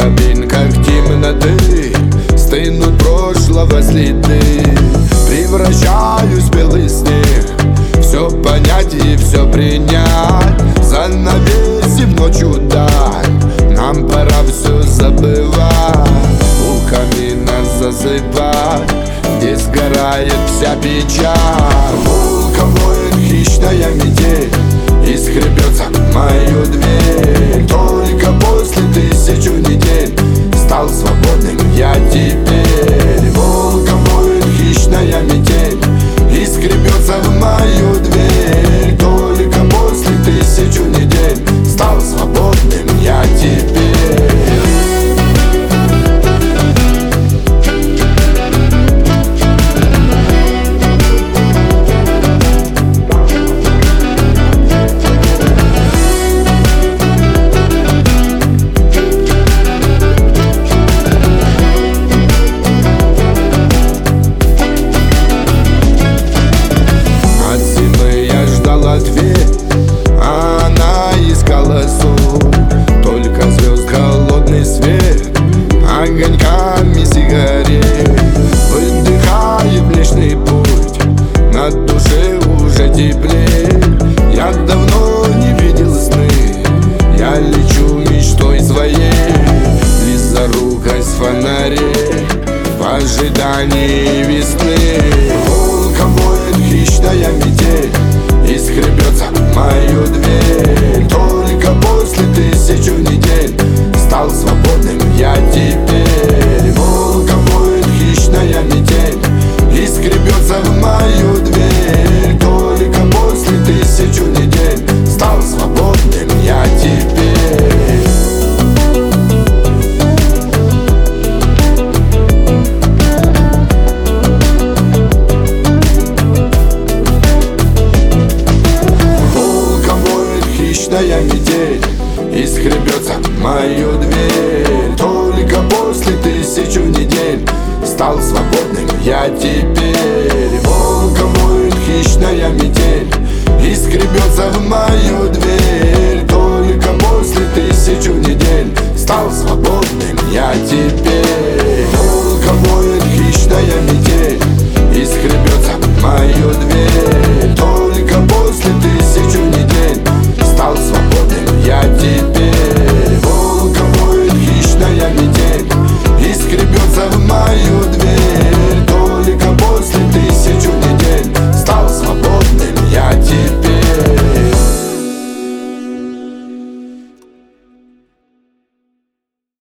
тропинках темноты стынут прошлого следы. Превращаюсь в белый снег, все понять и все принять. Занавесив ночью даль, нам пора все забывать. У камина засыпать, где сгорает вся печаль. Волком воет хищная метель и скребется в мою дверь. Только после 1000 недель стал свободным я теперь. Волком воет хищная метель и скребется в мою дверь. Только после 1000 недель стал свободным я теперь. Ответ, а она искала сон. Только звезд холодный свет огоньками сигарет выдыхает Млечный Путь, на душе уже теплее. Я давно не видел сны, я лечу мечтой своей. Близорукость фонарей в ожидании весны. Волком воет хищная метель и скребется в мою дверь. Только после 1000 недель стал свободным я теперь. Волком воет хищная метель и скребется в мою дверь. Только после 1000 недель стал свободным я теперь. Хищная метель и скребется в мою дверь. Только после 1000 недель стал свободным я теперь. Волком воет хищная метель и скребется в мою дверь. Только после 1000 недель стал свободным я теперь.